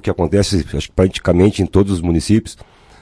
que acontece, acho que praticamente em todos os municípios,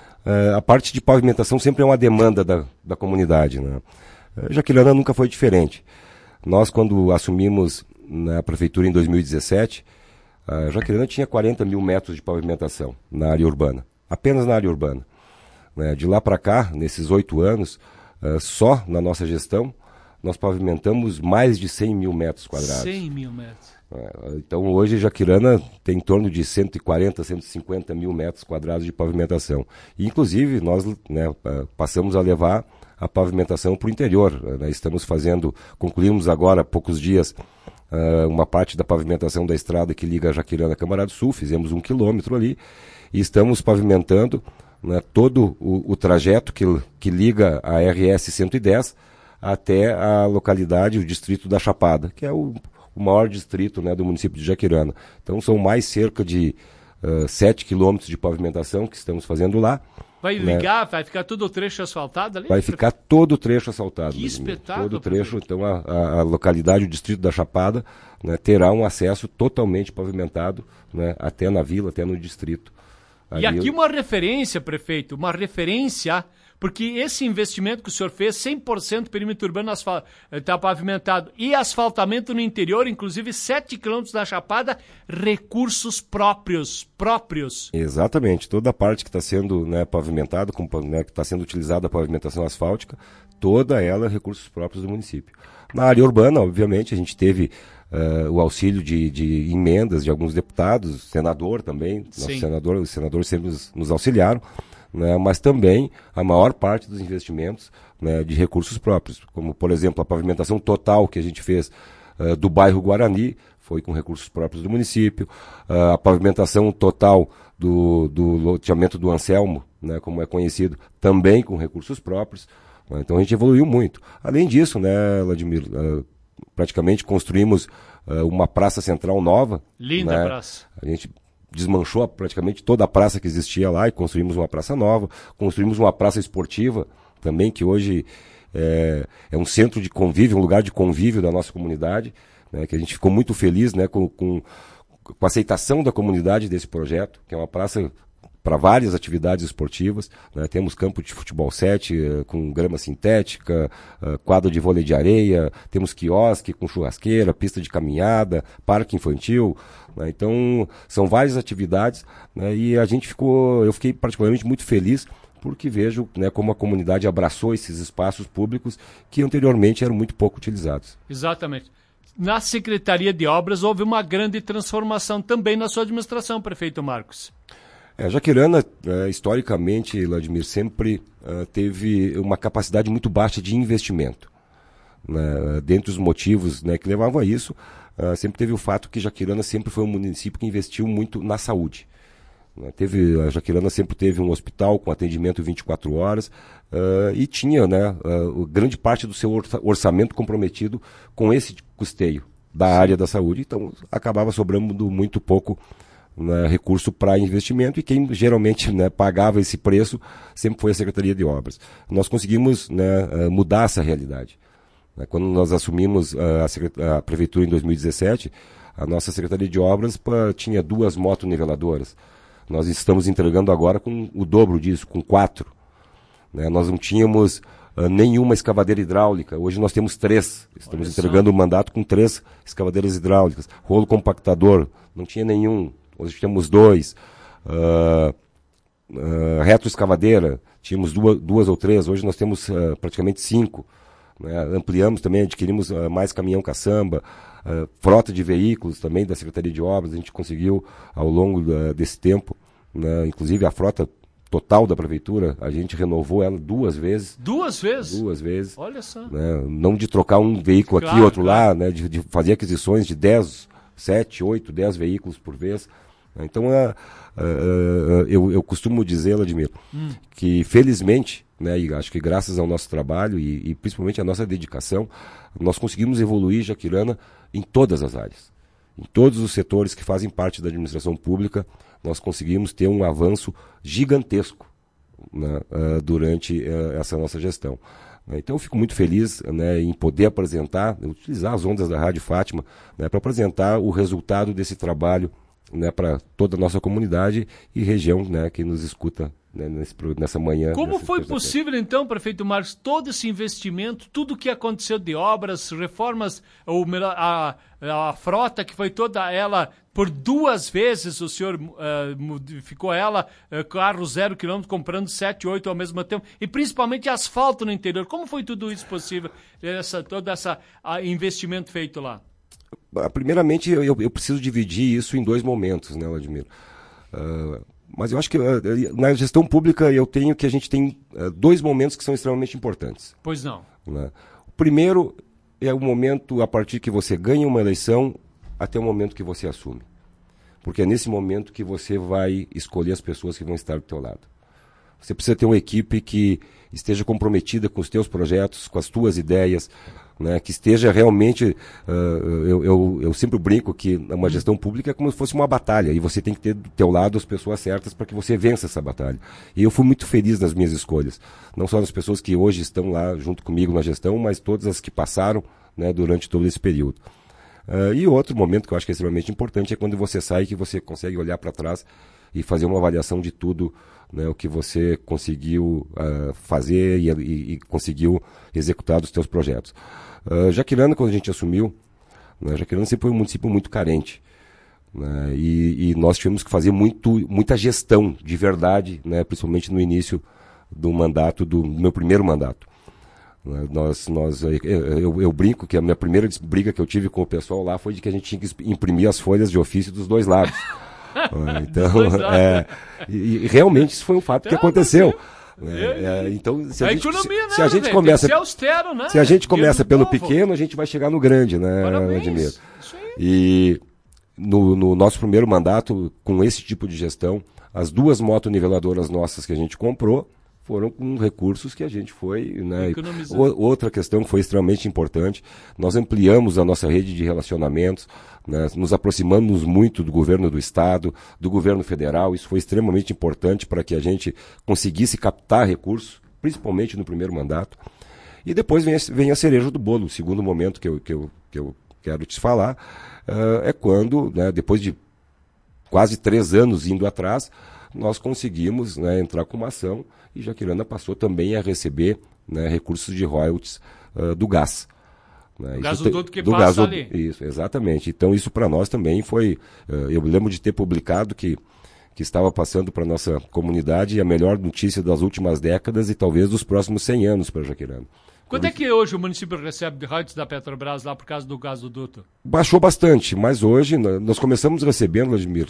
a parte de pavimentação sempre é uma demanda da comunidade, né? Jaqueirana nunca foi diferente. Nós, quando assumimos na prefeitura em 2017, a Jaqueirana tinha 40 mil metros de pavimentação na área urbana, apenas na área urbana. De lá para cá, nesses 8 anos, só na nossa gestão, nós pavimentamos mais de 100 mil metros quadrados. 100 mil metros. Então hoje Jaqueirana tem em torno de 140, 150 mil metros quadrados de pavimentação. E, inclusive, nós passamos a levar a pavimentação para o interior. Concluímos agora há poucos dias uma parte da pavimentação da estrada que liga Jaqueirana a Câmara do Sul, fizemos 1 quilômetro ali, e estamos pavimentando, né, todo o trajeto que liga a RS 110 até a localidade, o distrito da Chapada, que é o maior distrito, né, do município de Jaqueirana. Então são mais cerca de 7 quilômetros de pavimentação que estamos fazendo lá. Vai ligar, vai ficar todo o trecho asfaltado ali? Vai ficar todo o trecho asfaltado. Que espetáculo! Todo o trecho, então a localidade, o distrito da Chapada, né, terá um acesso totalmente pavimentado, né, até na vila, até no distrito. E aqui uma referência, prefeito, porque esse investimento que o senhor fez, 100% perímetro urbano está pavimentado e asfaltamento no interior, inclusive 7 quilômetros da Chapada, recursos próprios. Exatamente, toda a parte que está sendo, né, pavimentada, né, que está sendo utilizada a pavimentação asfáltica, toda ela recursos próprios do município. Na área urbana, obviamente, a gente teve o auxílio de emendas de alguns deputados, senador também, os senadores sempre nos auxiliaram, né, mas também a maior parte dos investimentos, né, de recursos próprios, como, por exemplo, a pavimentação total que a gente fez do bairro Guarani, foi com recursos próprios do município, a pavimentação total do loteamento do Anselmo, né, como é conhecido, também com recursos próprios, né, então a gente evoluiu muito. Além disso, né, Vladimir, praticamente construímos uma praça central nova. Linda, né, praça. A gente desmanchou praticamente toda a praça que existia lá e construímos uma praça nova, construímos uma praça esportiva também, que hoje é um centro de convívio, um lugar de convívio da nossa comunidade, né, que a gente ficou muito feliz, né, com a aceitação da comunidade desse projeto, que é uma praça para várias atividades esportivas, né, temos campo de futebol 7 com grama sintética, quadra de vôlei de areia, temos quiosque com churrasqueira, pista de caminhada, parque infantil, né, então são várias atividades, né, e eu fiquei particularmente muito feliz porque vejo, né, como a comunidade abraçou esses espaços públicos que anteriormente eram muito pouco utilizados. Exatamente. Na Secretaria de Obras houve uma grande transformação também na sua administração, prefeito Marcos. Jaqueirana, historicamente, Vladimir, sempre teve uma capacidade muito baixa de investimento. Né? Dentre os motivos, né, que levavam a isso, sempre teve o fato que Jaqueirana sempre foi um município que investiu muito na saúde. Né? A Jaqueirana sempre teve um hospital com atendimento 24 horas e tinha, né, grande parte do seu orçamento comprometido com esse custeio da área da saúde. Então, acabava sobrando muito pouco, né, recurso para investimento, e quem geralmente, né, pagava esse preço sempre foi a Secretaria de Obras. Nós conseguimos, né, mudar essa realidade. Quando nós assumimos a Prefeitura em 2017, a nossa Secretaria de Obras tinha 2 motoniveladoras. Nós estamos entregando agora com o dobro disso, com 4. Né? Nós não tínhamos nenhuma escavadeira hidráulica, hoje nós temos 3. Estamos entregando o mandato com 3 escavadeiras hidráulicas. Rolo compactador, não tinha nenhum. Hoje temos 2, retroescavadeira, tínhamos 2 ou 3, hoje nós temos praticamente 5. Né? Ampliamos também, adquirimos mais caminhão caçamba, frota de veículos também da Secretaria de Obras, a gente conseguiu ao longo desse tempo, né? Inclusive a frota total da Prefeitura, a gente renovou ela 2 vezes. 2 vezes? 2 vezes. Olha só. Né? Não de trocar um veículo aqui e outro lá, né? De fazer aquisições de 7, 8, 10 veículos por vez. Então, eu costumo dizer, Vladimir, que felizmente, né, e acho que graças ao nosso trabalho e principalmente à nossa dedicação, nós conseguimos evoluir Jaqueirana em todas as áreas. Em todos os setores que fazem parte da administração pública, nós conseguimos ter um avanço gigantesco, né, durante essa nossa gestão. Então eu fico muito feliz, né, em poder utilizar as ondas da Rádio Fátima, né, para apresentar o resultado desse trabalho né, para toda a nossa comunidade e região, né, que nos escuta, né, nessa manhã. Como foi possível, então, prefeito Marcos, todo esse investimento, tudo que aconteceu de obras, reformas, ou melhor, a frota que foi toda ela, por 2 vezes o senhor modificou ela, carro 0 km, comprando 7, 8 ao mesmo tempo, e principalmente asfalto no interior. Como foi tudo isso possível, todo esse investimento feito lá? Primeiramente, eu preciso dividir isso em 2 momentos, né, Vladimir? Mas eu acho que na gestão pública a gente tem 2 momentos que são extremamente importantes. Pois não. Né? O primeiro é o momento a partir que você ganha uma eleição até o momento que você assume. Porque é nesse momento que você vai escolher as pessoas que vão estar do teu lado. Você precisa ter uma equipe que esteja comprometida com os teus projetos, com as tuas ideias, né, que esteja realmente... eu sempre brinco que uma gestão pública é como se fosse uma batalha, e você tem que ter do teu lado as pessoas certas para que você vença essa batalha. E eu fui muito feliz nas minhas escolhas. Não só nas pessoas que hoje estão lá junto comigo na gestão, mas todas as que passaram, né, durante todo esse período. E outro momento que eu acho que é extremamente importante é quando você sai, que você consegue olhar para trás e fazer uma avaliação de tudo, né, o que você conseguiu fazer e conseguiu executar dos teus projetos. Jaquirana, quando a gente assumiu, né, Jaquirana sempre foi um município muito carente, né, e nós tivemos que fazer muita gestão de verdade, né, principalmente no início do mandato, do meu primeiro mandato. Eu brinco que a minha primeira briga que eu tive com o pessoal lá foi de que a gente tinha que imprimir as folhas de ofício dos 2 lados. Então, e realmente isso foi um fato que aconteceu. Então, se a gente começa, austero, né? Se a gente começa pelo pequeno, a gente vai chegar no grande, né, Vladimir? E no nosso primeiro mandato, com esse tipo de gestão, as 2 motoniveladoras nossas que a gente comprou foram com recursos que a gente foi, né? Outra questão que foi extremamente importante, nós ampliamos a nossa rede de relacionamentos, né? Nos aproximamos muito do governo do estado, do governo federal. Isso foi extremamente importante para que a gente conseguisse captar recursos, principalmente no primeiro mandato. E depois vem a cereja do bolo. O segundo momento que eu quero te falar é quando, né, depois de quase 3 anos indo atrás, nós conseguimos, né, entrar com uma ação e Jaquirana passou também a receber, né, recursos de royalties do gás. Né? O gasoduto que passa ali. Isso, exatamente. Então isso para nós também foi... eu lembro de ter publicado que estava passando para a nossa comunidade a melhor notícia das últimas décadas e talvez dos próximos 100 anos para Jaquirana. Quanto é que hoje o município recebe de royalties da Petrobras lá por causa do gasoduto? Baixou bastante, mas hoje nós começamos recebendo, Vladimir,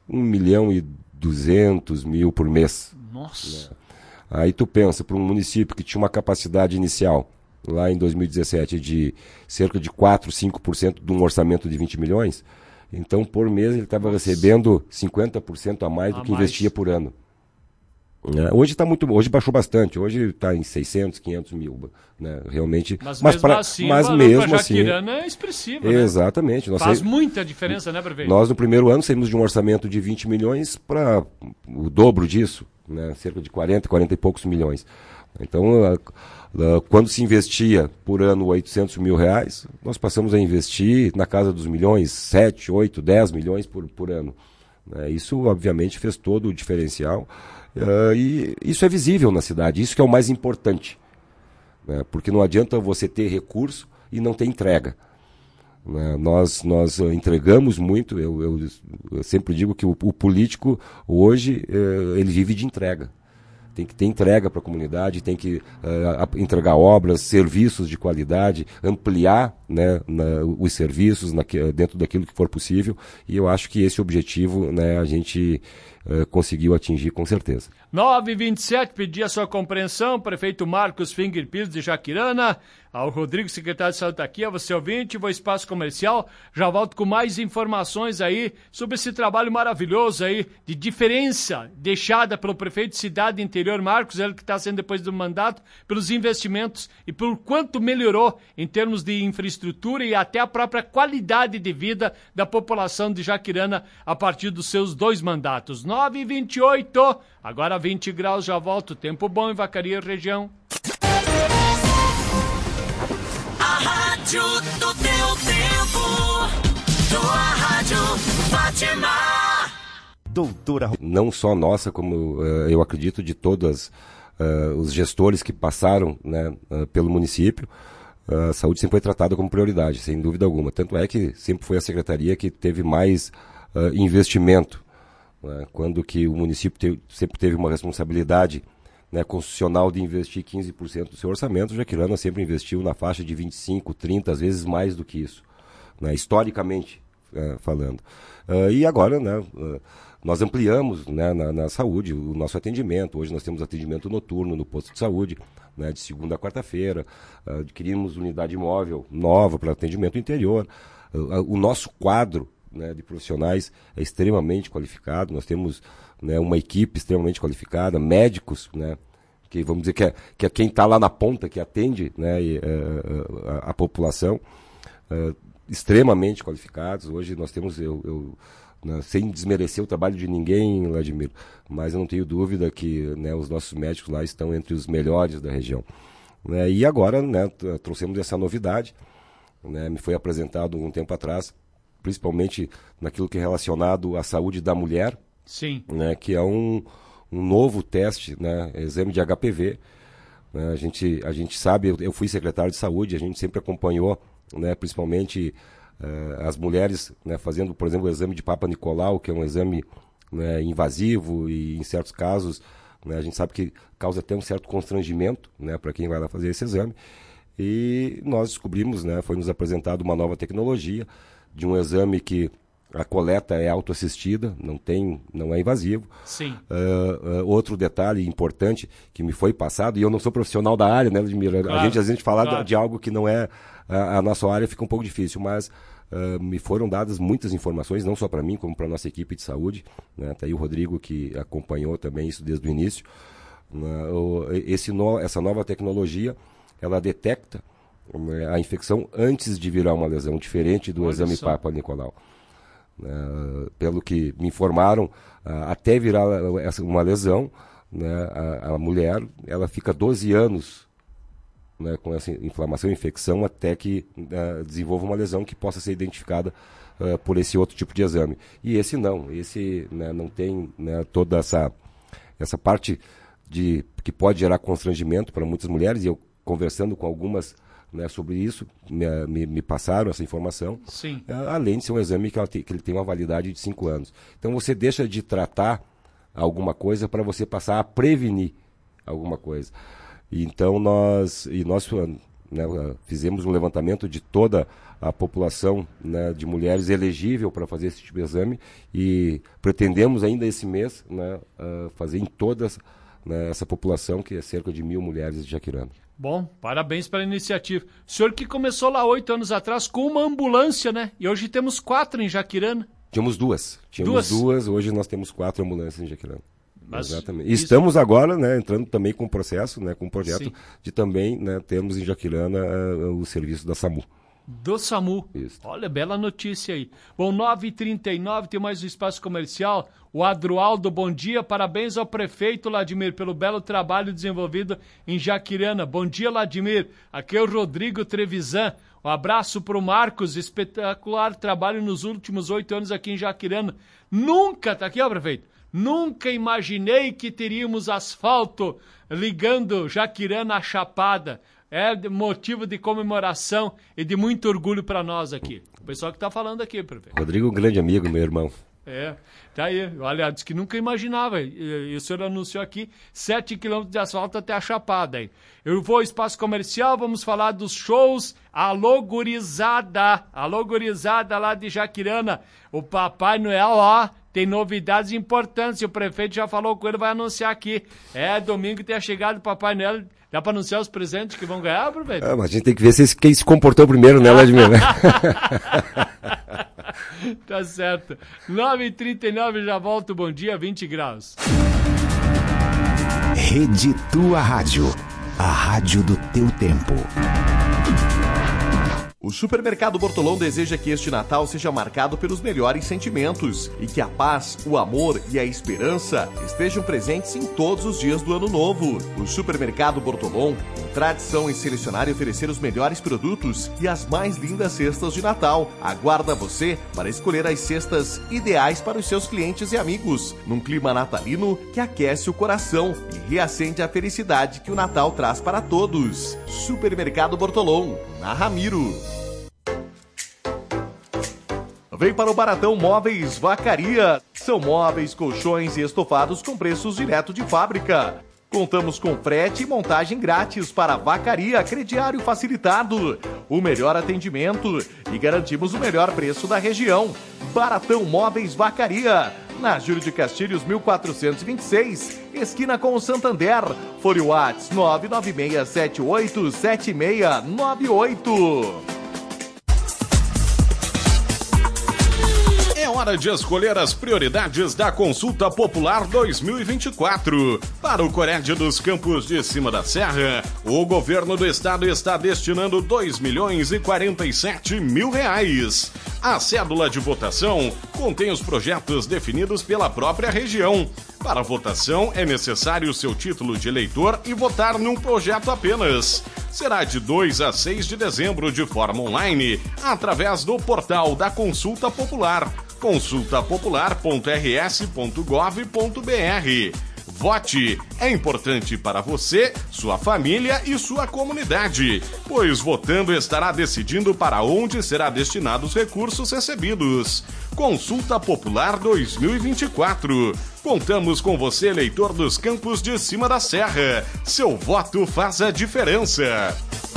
1.200.000 por mês. Nossa! Né? Aí tu pensa, para um município que tinha uma capacidade inicial, lá em 2017, de cerca de 4, 5% de um orçamento de 20 milhões, então por mês ele estava recebendo 50% a mais do que investia por ano. Hoje baixou bastante, hoje está em 600, 500 mil, né? Realmente. Mas mesmo assim, é expressivo, né? Exatamente. Faz muita diferença, né, prefeito? Nós no primeiro ano saímos de um orçamento de 20 milhões para o dobro disso, né? Cerca de 40 e poucos milhões. Então, quando se investia por ano 800 mil reais, nós passamos a investir na casa dos milhões, 7, 8, 10 milhões por ano. Isso, obviamente, fez todo o diferencial. E isso é visível na cidade, isso que é o mais importante, né? Porque não adianta você ter recurso e não ter entrega, né? Nós entregamos muito, eu sempre digo que o político hoje ele vive de entrega. Tem que ter entrega para a comunidade, tem que entregar obras, serviços de qualidade, ampliar, né, os serviços dentro daquilo que for possível. E eu acho que esse objetivo, né, a gente conseguiu atingir com certeza. 9h27, pedir a sua compreensão, prefeito Marcos Finger Pires de Jaquirana, ao Rodrigo, secretário de saúde está aqui, a você ouvinte, vou espaço comercial, já volto com mais informações aí sobre esse trabalho maravilhoso aí, de diferença deixada pelo prefeito de cidade interior, Marcos, ele que está sendo depois do mandato, pelos investimentos e por quanto melhorou em termos de infraestrutura e até a própria qualidade de vida da população de Jaquirana a partir dos seus 2 mandatos. 9h28, agora 20 graus, já volto, tempo bom em Vacaria região. A rádio do teu tempo. Tua rádio Fátima. Doutora... Não só nossa, como eu acredito de todos os gestores que passaram, né, pelo município, a saúde sempre foi tratada como prioridade, sem dúvida alguma. Tanto é que sempre foi a secretaria que teve mais investimento, né, quando que o município sempre teve uma responsabilidade, né, constitucional de investir 15% do seu orçamento. Jaquirana sempre investiu na faixa de 25%, 30%, às vezes mais do que isso, né, historicamente falando. E agora, né, nós ampliamos, né, na saúde o nosso atendimento. Hoje nós temos atendimento noturno no posto de saúde, né, de segunda a quarta-feira. Adquirimos unidade móvel nova para atendimento interior. O nosso quadro, né, de profissionais é extremamente qualificado. Nós temos, né, uma equipe extremamente qualificada, médicos, né, que vamos dizer que é quem está lá na ponta, que atende, né, a população, extremamente qualificados. Hoje nós temos, sem desmerecer o trabalho de ninguém, Vladimir, mas eu não tenho dúvida que, né, os nossos médicos lá estão entre os melhores da região. E agora, né, trouxemos essa novidade, né, me foi apresentado um tempo atrás, principalmente naquilo que é relacionado à saúde da mulher. Sim. Né, que é um novo teste, né, exame de HPV. A gente sabe, eu fui secretário de saúde, a gente sempre acompanhou, né, principalmente as mulheres, né, fazendo, por exemplo, o exame de Papa Nicolau, que é um exame, né, invasivo e, em certos casos, né, a gente sabe que causa até um certo constrangimento, né, para quem vai lá fazer esse exame. E nós descobrimos, né, foi nos apresentado uma nova tecnologia de um exame que a coleta é autoassistida, não é invasivo. Sim. Outro detalhe importante que me foi passado, e eu não sou profissional da área, né, Ludmila? Claro, às vezes falar claro. de algo que não é a nossa área fica um pouco difícil, mas me foram dadas muitas informações, não só para mim, como para a nossa equipe de saúde, né? Tá aí o Rodrigo, que acompanhou também isso desde o início. Essa nova tecnologia, ela detecta a infecção antes de virar uma lesão, diferente do exame Papa Nicolau. Pelo que me informaram, até virar uma lesão, né, a mulher ela fica 12 anos, né, com essa inflamação e infecção até que desenvolva uma lesão que possa ser identificada por esse outro tipo de exame. E esse não, né, não tem, né, toda essa parte que pode gerar constrangimento para muitas mulheres, e eu conversando com algumas, né, sobre isso, me passaram essa informação. Sim. Além de ser um exame que ele tem uma validade de 5 anos. Então você deixa de tratar alguma coisa para você passar a prevenir alguma coisa. Então nós né, fizemos um levantamento de toda a população, né, de mulheres elegível para fazer esse tipo de exame, e pretendemos ainda esse mês, né, fazer em toda, né, essa população, que é cerca de 1.000 mulheres de Jaquirana. Bom, parabéns pela iniciativa. O senhor que começou lá 8 anos atrás com uma ambulância, né? E hoje temos 4 em Jaquirana. Tínhamos duas, hoje nós temos 4 ambulâncias em Jaquirana. Mas exatamente. Estamos agora, né, entrando também com o processo, né, com o projeto, sim, de também, né, termos em Jaquirana o serviço da SAMU. Do SAMU. Isso. Olha, bela notícia aí. Bom, 9h39, tem mais um espaço comercial. O Adroaldo, bom dia. Parabéns ao prefeito Vladimir pelo belo trabalho desenvolvido em Jaquirana. Bom dia, Vladimir. Aqui é o Rodrigo Trevisan. Um abraço para o Marcos. Espetacular trabalho nos últimos 8 anos aqui em Jaquirana. Nunca, tá aqui, ó, prefeito. Nunca imaginei que teríamos asfalto ligando Jaquirana à Chapada. É motivo de comemoração e de muito orgulho para nós aqui. O pessoal que está falando aqui, prefeito. Rodrigo, um grande amigo, meu irmão. Tá aí. Olha, disse que nunca imaginava. E o senhor anunciou aqui 7 quilômetros de asfalto até a Chapada. Hein? Eu vou ao espaço comercial, vamos falar dos shows. Alô, gurizada! Alô, gurizada lá de Jaquirana. O Papai Noel, ó, tem novidades importantes. O prefeito já falou com ele, vai anunciar aqui. Domingo tem a chegada do Papai Noel. Dá para anunciar os presentes que vão ganhar, prefeito? Mas a gente tem que ver quem se comportou primeiro, né, Vladimir? Tá certo. 9h39, já volto. Bom dia, 20 graus. Rede Tua Rádio. A rádio do teu tempo. O Supermercado Bortolom deseja que este Natal seja marcado pelos melhores sentimentos e que a paz, o amor e a esperança estejam presentes em todos os dias do ano novo. O Supermercado Bortolom, com tradição em selecionar e oferecer os melhores produtos e as mais lindas cestas de Natal, aguarda você para escolher as cestas ideais para os seus clientes e amigos, num clima natalino que aquece o coração e reacende a felicidade que o Natal traz para todos. Supermercado Bortolom, na Ramiro. Vem para o Baratão Móveis Vacaria. São móveis, colchões e estofados com preços direto de fábrica. Contamos com frete e montagem grátis para Vacaria, crediário facilitado. O melhor atendimento e garantimos o melhor preço da região. Baratão Móveis Vacaria. Na Júlio de Castilhos, 1426, esquina com o Santander. Fone Whats 996787698. É hora de escolher as prioridades da Consulta Popular 2024. Para o Corédia dos Campos de Cima da Serra, o governo do estado está destinando R$2.047.000. A cédula de votação contém os projetos definidos pela própria região. Para a votação, é necessário o seu título de eleitor e votar num projeto apenas. Será de 2 a 6 de dezembro de forma online, através do portal da Consulta Popular, consultapopular.rs.gov.br. Vote! É importante para você, sua família e sua comunidade, pois votando estará decidindo para onde será destinados os recursos recebidos. Consulta Popular 2024. Contamos com você, eleitor dos Campos de Cima da Serra. Seu voto faz a diferença.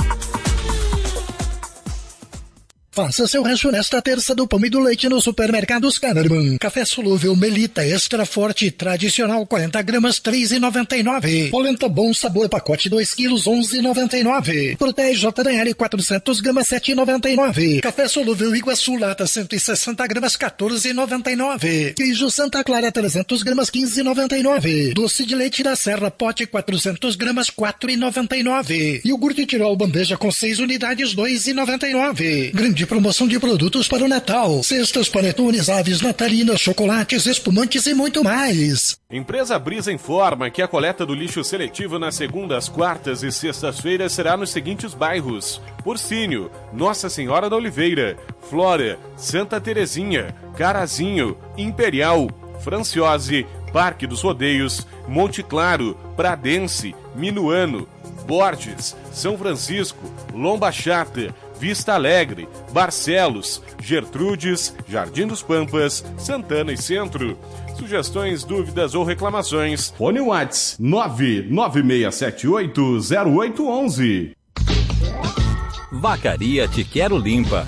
Faça seu rancho nesta terça do pão e do leite no Supermercados Kahneman. Café solúvel Melita Extra Forte tradicional 40 gramas R$3,99. Polenta Bom Sabor pacote 2 quilos R$11,99. Protege JDL 400 gramas R$7,99. Café solúvel Iguaçu lata 160 gramas R$14,99. Queijo Santa Clara 300 gramas R$15,99. Doce de leite da Serra pote 400 gramas R$4,99. Iogurte Tirol bandeja com 6 unidades R$2,99. Grande promoção de produtos para o Natal. Cestas, panetones, aves natalinas, chocolates, espumantes e muito mais. Empresa Brisa informa que a coleta do lixo seletivo nas segundas, quartas e sextas-feiras será nos seguintes bairros: Porcínio, Nossa Senhora da Oliveira, Flora, Santa Terezinha, Carazinho, Imperial, Franciose, Parque dos Rodeios, Monte Claro, Pradense, Minuano, Borges, São Francisco, Lomba Chata, Vista Alegre, Barcelos, Gertrudes, Jardim dos Pampas, Santana e Centro. Sugestões, dúvidas ou reclamações? Fone Whats 996780811. Vacaria Te Quero Limpa.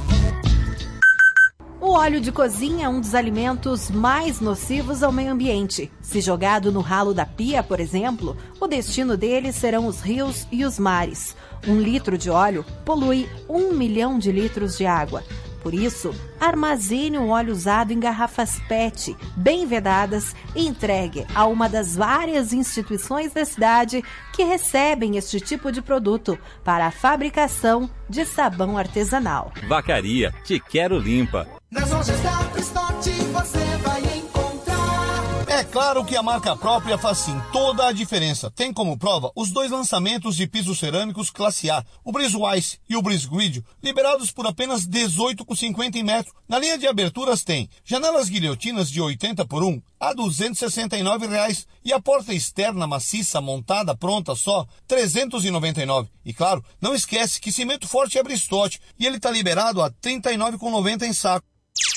O óleo de cozinha é um dos alimentos mais nocivos ao meio ambiente. Se jogado no ralo da pia, por exemplo, o destino dele serão os rios e os mares. 1 litro de óleo polui 1 milhão de litros de água. Por isso, armazene o óleo usado em garrafas PET, bem vedadas, e entregue a uma das várias instituições da cidade que recebem este tipo de produto para a fabricação de sabão artesanal. Vacaria Te Quero Limpa. Nas lojas da Pristote você vai encontrar. É claro que a marca própria faz sim toda a diferença. Tem como prova os 2 lançamentos de pisos cerâmicos classe A, o Breeze Wise e o Breeze Grid, liberados por apenas R$18,50 em metro. Na linha de aberturas tem janelas guilhotinas de 80 por 1 a R$269 e a porta externa maciça montada pronta só R$399. E claro, não esquece que cimento forte é Bristote e ele está liberado a R$39,90 em saco.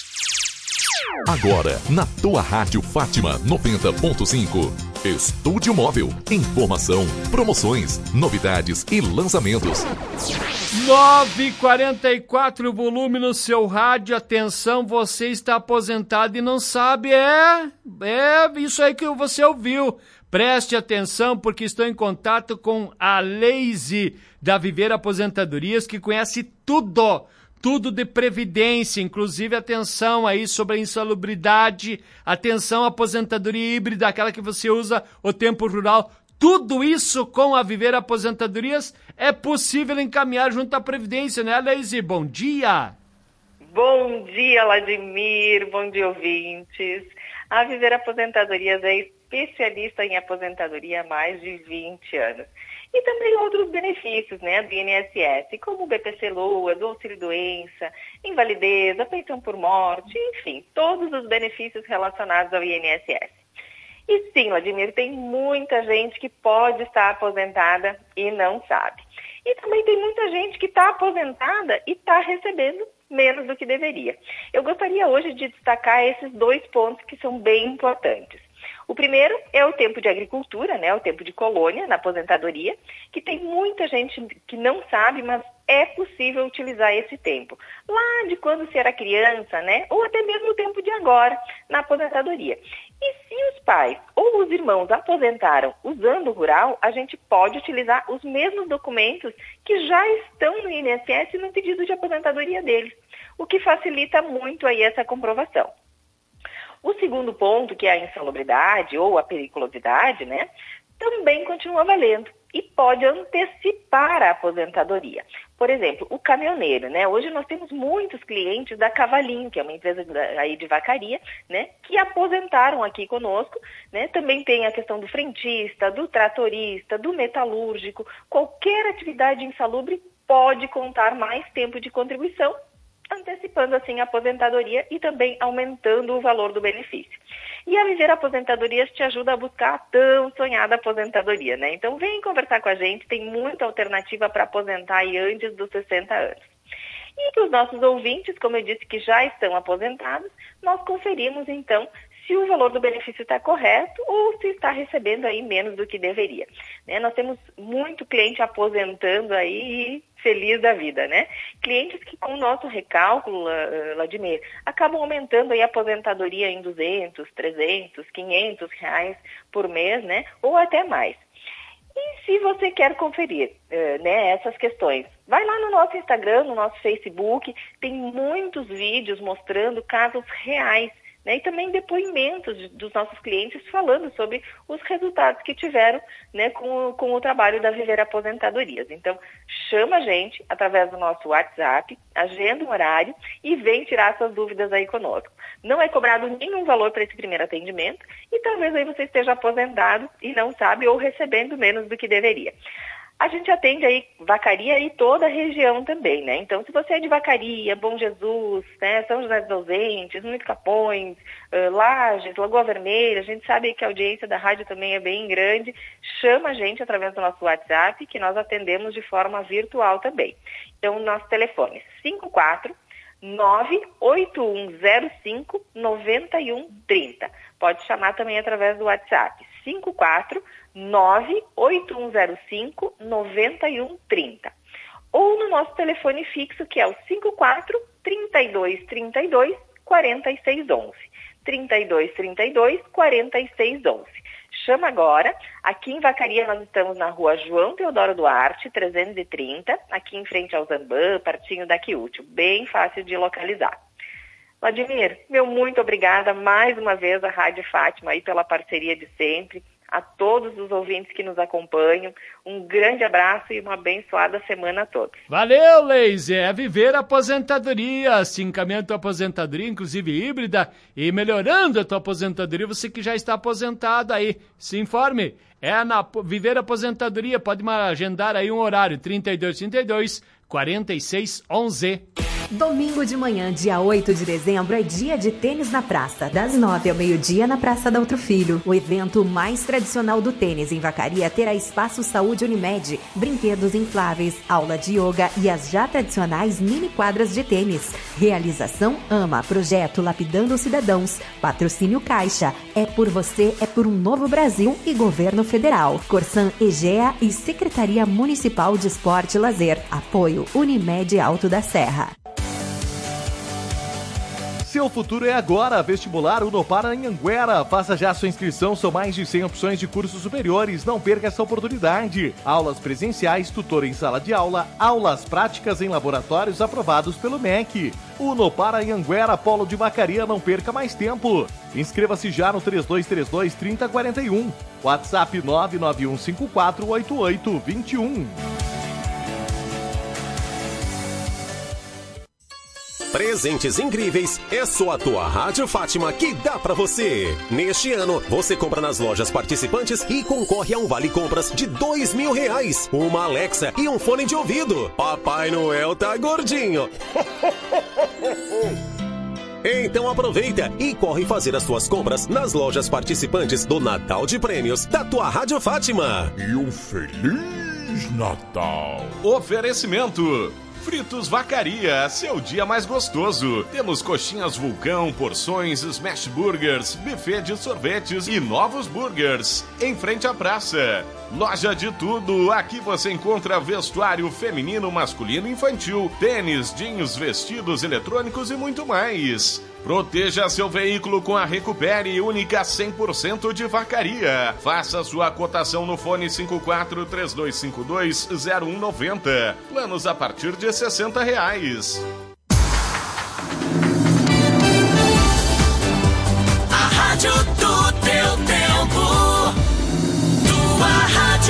Agora, na tua Rádio Fátima 90.5. Estúdio Móvel. Informação, promoções, novidades e lançamentos. 9h44, volume no seu rádio. Atenção, você está aposentado e não sabe. É isso aí que você ouviu. Preste atenção, porque estou em contato com a Lazy da Viver Aposentadorias, que conhece tudo de previdência, inclusive atenção aí sobre a insalubridade, atenção à aposentadoria híbrida, aquela que você usa o tempo rural Tudo isso com a Viver Aposentadorias é possível encaminhar junto à Previdência, né, Leise? Bom dia! Bom dia, Vladimir, bom dia, ouvintes. A Viver Aposentadorias é especialista em aposentadoria há mais de 20 anos. E também outros benefícios, né, do INSS, como o BPC-Loa, do auxílio-doença, invalidez, a pensão por morte, enfim, todos os benefícios relacionados ao INSS. E sim, Vladimir, tem muita gente que pode estar aposentada e não sabe. E também tem muita gente que está aposentada e está recebendo menos do que deveria. Eu gostaria hoje de destacar esses 2 pontos que são bem importantes. O primeiro é o tempo de agricultura, né, o tempo de colônia na aposentadoria, que tem muita gente que não sabe, mas é possível utilizar esse tempo. Lá de quando se era criança, né, ou até mesmo o tempo de agora na aposentadoria. E se os pais ou os irmãos aposentaram usando o rural, a gente pode utilizar os mesmos documentos que já estão no INSS no pedido de aposentadoria deles, o que facilita muito aí essa comprovação. O segundo ponto, que é a insalubridade ou a periculosidade, né, também continua valendo e pode antecipar a aposentadoria. Por exemplo, o caminhoneiro, né? Hoje nós temos muitos clientes da Cavalinho, que é uma empresa aí de vacaria, né, que aposentaram aqui conosco, né? Também tem a questão do frentista, do tratorista, do metalúrgico. Qualquer atividade insalubre pode contar mais tempo de contribuição, antecipando assim a aposentadoria e também aumentando o valor do benefício. E a Viver Aposentadorias te ajuda a buscar a tão sonhada aposentadoria, né? Então vem conversar com a gente, tem muita alternativa para aposentar aí antes dos 60 anos. E para os nossos ouvintes, como eu disse que já estão aposentados, nós conferimos então se o valor do benefício está correto ou se está recebendo aí menos do que deveria. Né? Nós temos muito cliente aposentando aí e feliz da vida, né? Clientes que com o nosso recálculo, Vladimir, acabam aumentando aí a aposentadoria em 200, 300, 500 reais por mês, né? Ou até mais. E se você quer conferir né, essas questões, vai lá no nosso Instagram, no nosso Facebook, tem muitos vídeos mostrando casos reais, né, e também depoimentos dos nossos clientes falando sobre os resultados que tiveram, né, com o trabalho da Viver Aposentadorias. Então, chama a gente através do nosso WhatsApp, agenda um horário e vem tirar suas dúvidas aí conosco. Não é cobrado nenhum valor para esse primeiro atendimento e talvez aí você esteja aposentado e não sabe ou recebendo menos do que deveria. A gente atende aí Vacaria e toda a região também, né? Então, se você é de Vacaria, Bom Jesus, né, São José dos Ausentes, Muito Capões, Lages, Lagoa Vermelha, a gente sabe que a audiência da rádio também é bem grande, chama a gente através do nosso WhatsApp, que nós atendemos de forma virtual também. Então, nosso telefone é 54-98105-9130. Pode chamar também através do WhatsApp, 54-98105-9130. Ou no nosso telefone fixo, que é o 54-3232-4611. 3232-4611. Chama agora. Aqui em Vacaria nós estamos na rua João Teodoro Duarte, 330, aqui em frente ao Zambã, pertinho da Quiútil. Bem fácil de localizar. Vladimir, meu muito obrigada mais uma vez à Rádio Fátima aí pela parceria de sempre, a todos os ouvintes que nos acompanham, um grande abraço e uma abençoada semana a todos. Valeu, Leise, é Viver Aposentadoria, se encaminha a tua aposentadoria, inclusive híbrida, e melhorando a tua aposentadoria, você que já está aposentado aí, se informe, é na Viver Aposentadoria, pode agendar aí um horário, 3232-4611. Domingo de manhã, dia 8 de dezembro, é dia de tênis na praça. Das 9 ao meio-dia, na Praça da Outro Filho. O evento mais tradicional do tênis em Vacaria terá Espaço Saúde Unimed, brinquedos infláveis, aula de yoga e as já tradicionais mini quadras de tênis. Realização AMA, projeto Lapidando Cidadãos. Patrocínio Caixa. É por você, é por um novo Brasil e Governo Federal. Corsan Egea e Secretaria Municipal de Esporte e Lazer. Apoio Unimed Alto da Serra. Seu futuro é agora. Vestibular Unopar Anhanguera. Faça já sua inscrição, são mais de 100 opções de cursos superiores. Não perca essa oportunidade. Aulas presenciais, tutor em sala de aula, aulas práticas em laboratórios aprovados pelo MEC. Unopar Anhanguera, Polo de Vacaria, não perca mais tempo. Inscreva-se já no 3232-3041. WhatsApp 991548821. Presentes incríveis, é só a tua Rádio Fátima que dá pra você. Neste ano, você compra nas lojas participantes e concorre a um vale compras de R$2.000, uma Alexa e um fone de ouvido. Papai Noel tá gordinho. Então aproveita e corre fazer as suas compras nas lojas participantes do Natal de Prêmios da tua Rádio Fátima. E um Feliz Natal. Oferecimento Fritos Vacaria, seu dia mais gostoso. Temos coxinhas Vulcão, porções, smash burgers, buffet de sorvetes e novos burgers. Em frente à praça. Loja de tudo. Aqui você encontra vestuário feminino, masculino e infantil, tênis, jeans, vestidos eletrônicos e muito mais. Proteja seu veículo com a Recupere, única 100% de Vacaria. Faça sua cotação no fone 54-3252-0190. Planos a partir de R$60. A rádio do teu tempo. Tua rádio.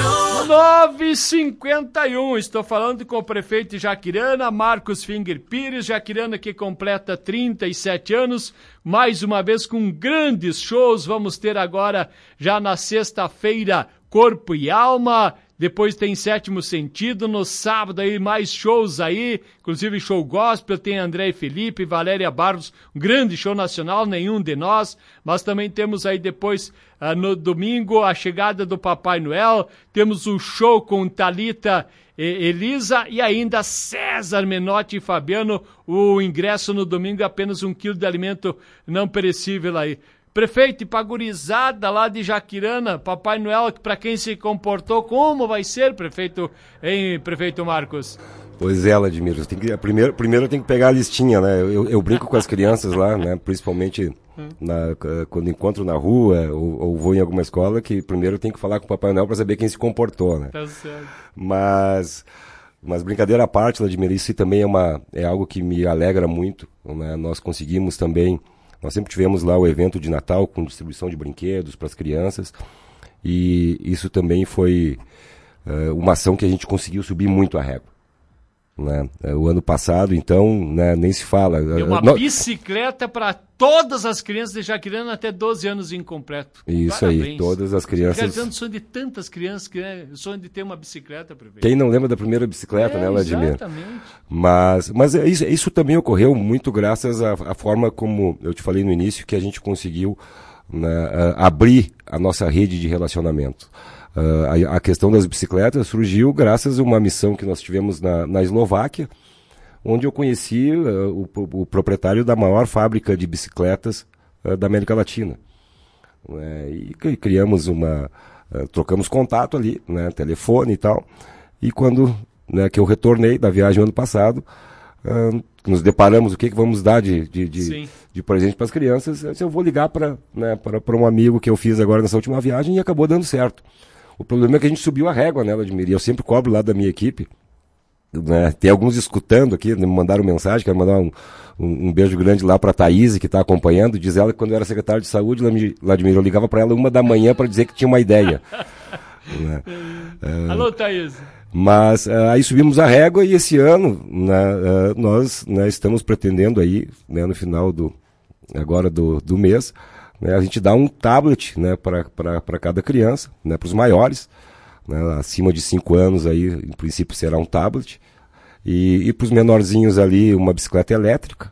9h51, estou falando com o prefeito de Jaquirana, Marcos Finger Pires. Jaquirana que completa 37 anos, mais uma vez com grandes shows. Vamos ter agora, já na sexta-feira, Corpo e Alma. Depois tem Sétimo Sentido, no sábado aí mais shows aí, inclusive show gospel, tem André e Felipe, Valéria Barros, um grande show nacional, Nenhum de Nós, mas também temos aí depois, no domingo, a chegada do Papai Noel, temos um show com Thalita Elisa e ainda César Menotti e Fabiano, o ingresso no domingo é apenas 1 quilo de alimento não perecível aí. Prefeito, e pra gurizada lá de Jaquirana, Papai Noel, para quem se comportou, como vai ser, prefeito, hein, prefeito Marcos? Pois é, Vladimir, primeiro eu tenho que pegar a listinha, né? Eu brinco com as crianças lá, né? Principalmente quando encontro na rua ou vou em alguma escola, que primeiro eu tenho que falar com o Papai Noel para saber quem se comportou, né? Tá certo. Mas brincadeira à parte, Vladimir, isso também é algo que me alegra muito, né? Nós conseguimos também. Nós sempre tivemos lá o evento de Natal com distribuição de brinquedos para as crianças e isso também foi uma ação que a gente conseguiu subir muito a régua. Né? O ano passado, então, né, nem se fala. É uma bicicleta para todas as crianças de Jaquirana até 12 anos incompleto. Isso. Parabéns. Aí, todas as crianças. Realizando o sonho de tantas crianças, que é o sonho de ter uma bicicleta, prefeito. Quem não lembra da primeira bicicleta, né, Vladimir? Exatamente. Mas isso também ocorreu muito graças à forma como eu te falei no início, que a gente conseguiu, né, abrir a nossa rede de relacionamento. A questão das bicicletas surgiu graças a uma missão que nós tivemos na Eslováquia, onde eu conheci o proprietário da maior fábrica de bicicletas da América Latina. E criamos trocamos contato ali, né, telefone e tal, e quando, né, que eu retornei da viagem ano passado, nos deparamos, o que vamos dar de presente para as crianças, eu vou ligar para um amigo que eu fiz agora nessa última viagem e acabou dando certo. O problema é que a gente subiu a régua, né, Vladimir? E eu sempre cobro lá da minha equipe. Né? Tem alguns escutando aqui, me mandaram mensagem, quero mandar um beijo grande lá para a Thaís, que está acompanhando. Diz ela que quando eu era secretário de saúde, Vladimir, eu ligava para ela 1 da manhã para dizer que tinha uma ideia. Né? Alô, Thaís. Mas aí subimos a régua e esse ano, né, nós, né, estamos pretendendo aí, né, no final do mês, né, a gente dá um tablet, né, para cada criança, né, para os maiores, né, acima de 5 anos aí, em princípio será um tablet, e para os menorzinhos ali uma bicicleta elétrica,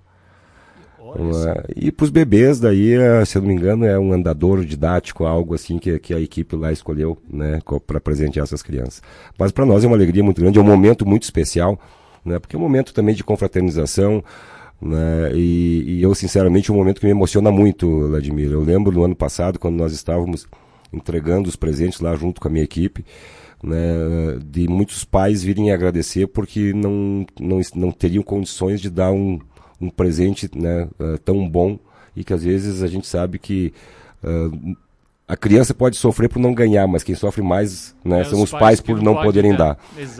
e para os bebês daí, se eu não me engano, é um andador didático, algo assim que a equipe lá escolheu, né, para presentear essas crianças. Mas para nós é uma alegria muito grande, é um momento muito especial, né, porque é um momento também de confraternização, né, e eu sinceramente é um momento que me emociona muito, Vladimir. Eu lembro no ano passado, quando nós estávamos entregando os presentes lá junto com a minha equipe, né, de muitos pais virem agradecer porque não teriam condições de dar um um presente, né, tão bom, e que às vezes a gente sabe que a criança pode sofrer por não ganhar, mas quem sofre mais, né, são os pais por não poderem dar.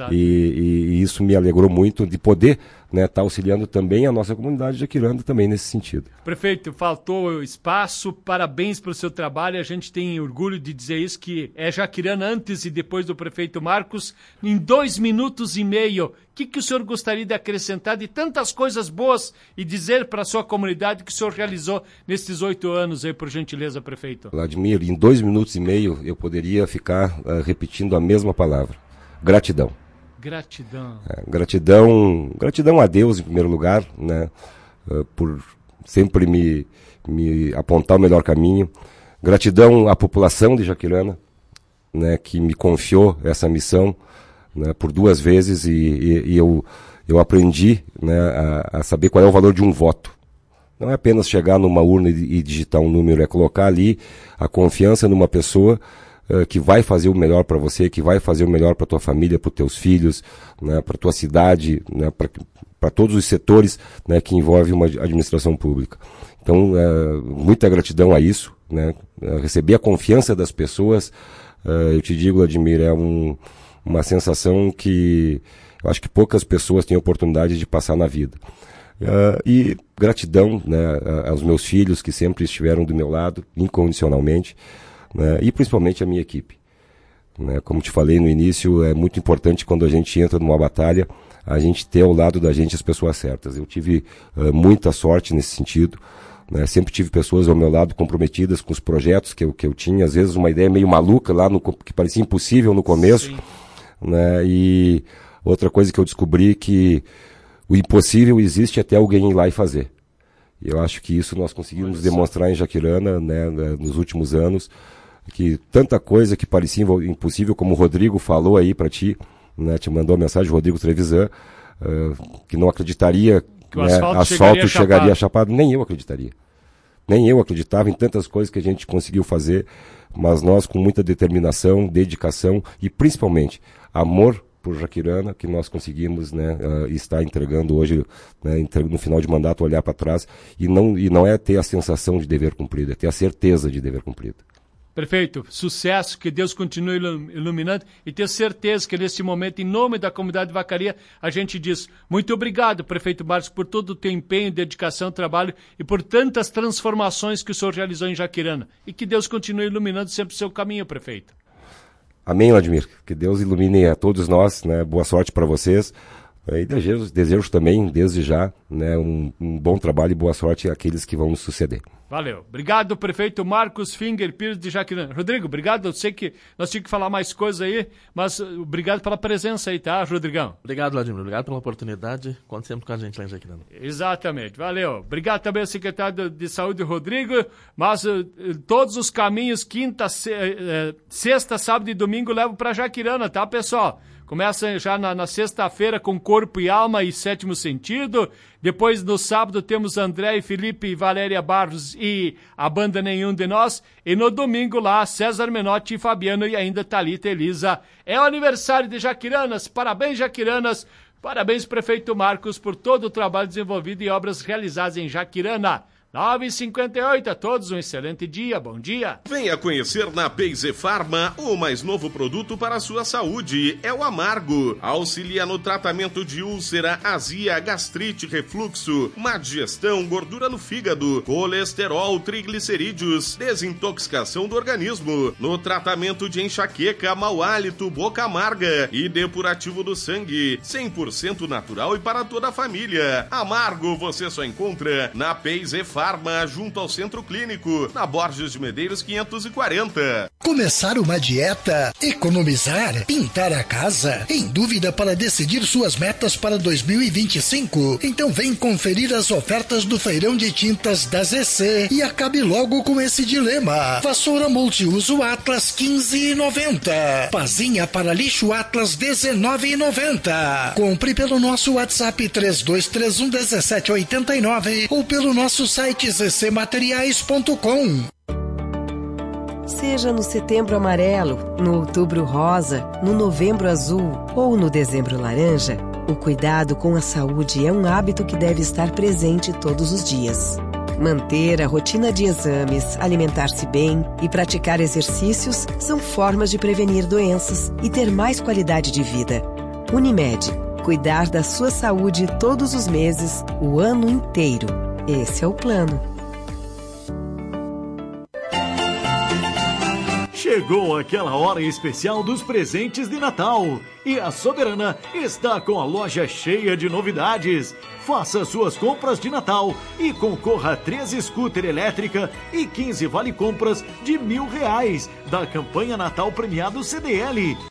E isso me alegrou muito de poder, né, tá auxiliando também a nossa comunidade de Jaquirana também nesse sentido. Prefeito, faltou espaço, parabéns pelo seu trabalho, a gente tem orgulho de dizer isso, que é Jaquirana antes e depois do prefeito Marcos. Em 2 minutos e meio, o que o senhor gostaria de acrescentar de tantas coisas boas e dizer para a sua comunidade que o senhor realizou nesses 8 anos aí, por gentileza, prefeito? Vladimir, em 2 minutos e meio eu poderia ficar repetindo a mesma palavra: gratidão. Gratidão. Gratidão a Deus, em primeiro lugar, né, por sempre me apontar o melhor caminho. Gratidão à população de Jaquirana, né, que me confiou essa missão, né, por 2 vezes, e eu aprendi, né, a saber qual é o valor de um voto. Não é apenas chegar numa urna e digitar um número, é colocar ali a confiança numa pessoa que vai fazer o melhor para você, que vai fazer o melhor para tua família, para os teus filhos, né, para tua cidade, né, para todos os setores, né, que envolve uma administração pública. Então, muita gratidão a isso, né, receber a confiança das pessoas, eu te digo, Vladimir, é uma sensação que eu acho que poucas pessoas têm a oportunidade de passar na vida. E gratidão, né, aos meus filhos que sempre estiveram do meu lado, incondicionalmente, né, e principalmente a minha equipe. Né, como te falei no início, é muito importante quando a gente entra numa batalha, a gente ter ao lado da gente as pessoas certas. Eu tive muita sorte nesse sentido, né, sempre tive pessoas ao meu lado comprometidas com os projetos que eu tinha, às vezes uma ideia meio maluca lá, que parecia impossível no começo. Né, e outra coisa que eu descobri que o impossível existe até alguém ir lá e fazer. E eu acho que isso nós conseguimos demonstrar em Jaquirana, né, nos últimos anos, que tanta coisa que parecia impossível, como o Rodrigo falou aí para ti, né, te mandou a mensagem, o Rodrigo Trevisan, que não acreditaria que o asfalto chegaria a Chapado, nem eu acreditaria. Nem eu acreditava em tantas coisas que a gente conseguiu fazer, mas nós com muita determinação, dedicação e principalmente amor por Jaquirana, que nós conseguimos, né, estar entregando hoje, né, no final de mandato, olhar para trás, e não é ter a sensação de dever cumprido, é ter a certeza de dever cumprido. Prefeito, sucesso, que Deus continue iluminando, e tenho certeza que nesse momento, em nome da comunidade de Vacaria, a gente diz muito obrigado, prefeito Marcos, por todo o teu empenho, dedicação, trabalho e por tantas transformações que o senhor realizou em Jaquirana. E que Deus continue iluminando sempre o seu caminho, prefeito. Amém, Vladimir. Que Deus ilumine a todos nós, né? Boa sorte para vocês. E desejo também, desde já, né, um bom trabalho e boa sorte àqueles que vão nos suceder. Valeu. Obrigado, prefeito Marcos Finger Pires de Jaquirana. Rodrigo, obrigado. Eu sei que nós tínhamos que falar mais coisas aí, mas obrigado pela presença aí, tá, Rodrigão? Obrigado, Vladimir. Obrigado pela oportunidade. Conte sempre com a gente lá em Jaquirana. Exatamente. Valeu. Obrigado também ao secretário de Saúde, Rodrigo. Mas todos os caminhos, quinta, sexta, sábado e domingo, levam para Jaquirana, tá, pessoal? Começa já na sexta-feira com Corpo e Alma e Sétimo Sentido. Depois, no sábado, temos André e Felipe e Valéria Barros e a banda Nenhum de Nós. E no domingo lá, César Menotti e Fabiano e ainda Thalita Elisa. É o aniversário de Jaquiranas. Parabéns, Jaquiranas. Parabéns, prefeito Marcos, por todo o trabalho desenvolvido e obras realizadas em Jaquirana. 9h58, a todos um excelente dia, bom dia. Venha conhecer na Peize Farma o mais novo produto para a sua saúde, é o Amargo. Auxilia no tratamento de úlcera, azia, gastrite, refluxo, má digestão, gordura no fígado, colesterol, triglicerídeos, desintoxicação do organismo, no tratamento de enxaqueca, mau hálito, boca amarga e depurativo do sangue, 100% natural e para toda a família. Amargo você só encontra na Peize Farma, junto ao Centro Clínico, na Borges de Medeiros 540. Começar uma dieta, economizar, pintar a casa, em dúvida para decidir suas metas para 2025? Então vem conferir as ofertas do feirão de tintas da ZC e acabe logo com esse dilema. Vassoura multiuso Atlas 15,90. Pazinha para lixo Atlas 19,90. Compre pelo nosso WhatsApp 32311789 ou pelo nosso site zcmateriais.com. Seja no Setembro Amarelo, no Outubro Rosa, no Novembro Azul ou no Dezembro Laranja, O cuidado com a saúde é um hábito que deve estar presente todos os dias. Manter a rotina de exames, alimentar-se bem e praticar exercícios são formas de prevenir doenças e ter mais qualidade de vida. Unimed. Cuidar da sua saúde todos os meses, o ano inteiro. Esse é o plano. Chegou aquela hora especial dos presentes de Natal e a Soberana está com a loja cheia de novidades. Faça suas compras de Natal e concorra a 3 scooter elétrica e 15 vale compras de R$1.000 da campanha Natal Premiado CDL.